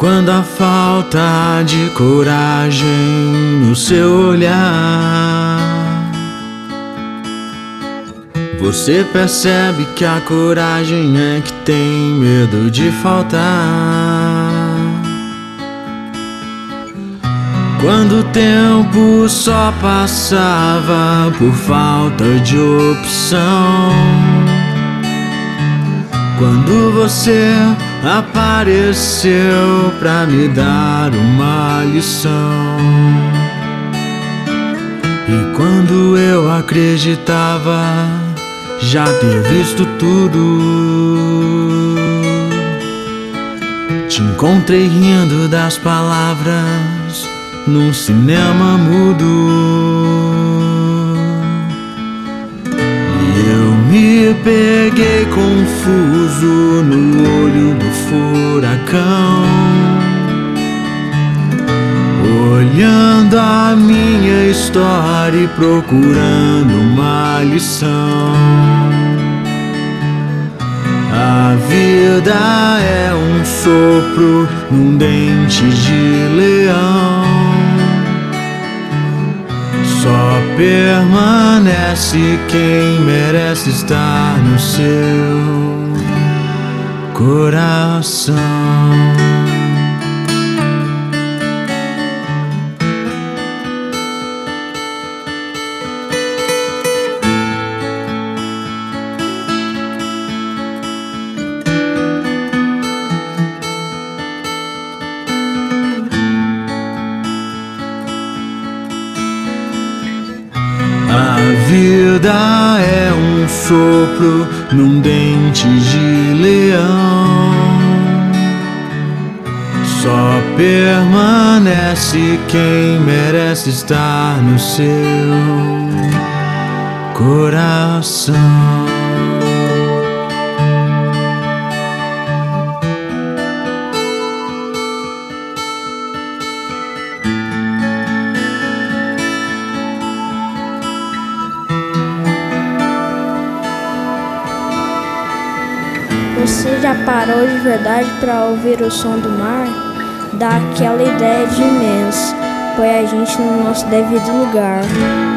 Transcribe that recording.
Quando a falta de coragem no seu olhar, você percebe que a coragem é que tem medo de faltar. Quando o tempo só passava por falta de opção, quando você apareceu pra me dar uma lição, e quando eu acreditava já ter visto tudo, te encontrei rindo das palavras num cinema mudo. Me peguei confuso no olho do furacão, olhando a minha história e procurando uma lição. A vida é um sopro num dente de leão, só permanece quem merece estar no seu coração. A vida é um sopro num dente de leão, só permanece quem merece estar no seu coração. Você já parou de verdade para ouvir o som do mar? Dá aquela ideia de imenso, põe a gente no nosso devido lugar.